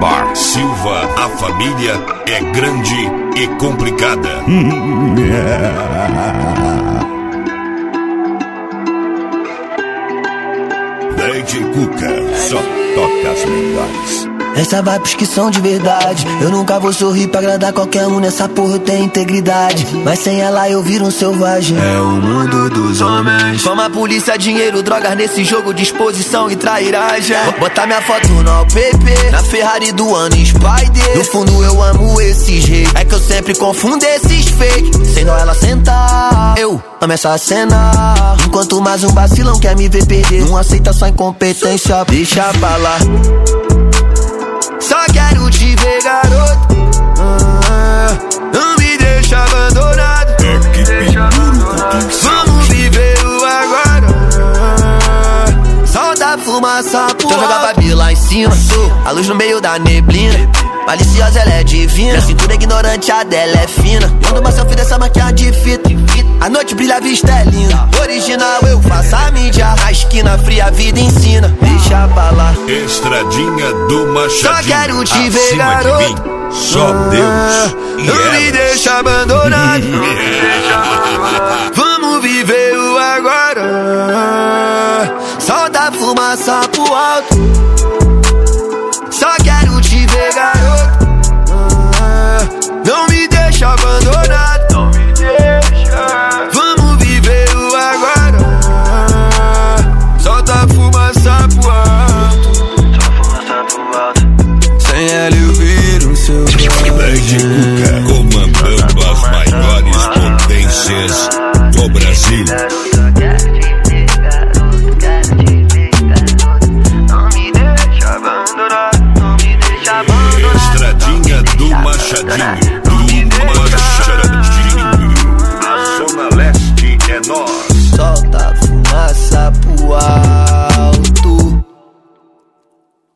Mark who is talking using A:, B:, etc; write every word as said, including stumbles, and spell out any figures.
A: Bar Silva, a família é grande e complicada. D J Cuca, só toca as melhores.
B: Essa vibes que são de verdade. Eu nunca vou sorrir pra agradar qualquer um. Nessa porra eu tenho integridade, mas sem ela eu viro um selvagem.
C: É o mundo dos homens.
B: Fama, polícia, dinheiro, drogas nesse jogo, disposição e trairagem. Botar minha foto no wallpaper, na Ferrari do ano Spider. No fundo eu amo esses reis, é que eu sempre confundo esses fake. Sem dó ela sentar, eu amo essa cena. Enquanto mais um vacilão quer me ver perder, não aceita sua incompetência, deixa pra lá. Só quero te ver, garoto. ah, Não me deixa abandonado. Vamos viver o agora. Solta a fumaça pro alto. Joga a Babi lá em cima, a luz no meio da neblina. Maliciosa, ela é divina. Minha cintura é ignorante, a dela é fina. Manda uma selfie dessa maquiagem de fita. A noite brilha, a vista é linda. Original, eu faço a mídia. Na esquina fria, a vida ensina. Deixa pra lá.
A: Estradinha do Machadinho.
B: Só quero te ver, garoto.
A: Só Deus e
B: Não
A: elas.
B: me deixa abandonado. Vamos viver o agora. Solta a fumaça pro alto. Só quero te ver, garoto. Não me deixa abandonado. Não me deixa. Vamos viver o agora. Solta a fumaça pro alto.
C: Solta a fumaça pro alto.
B: Sem ela eu viro um seu
A: D J Cuca, comandando as maiores potências do Brasil. Estradinha do Machadinho.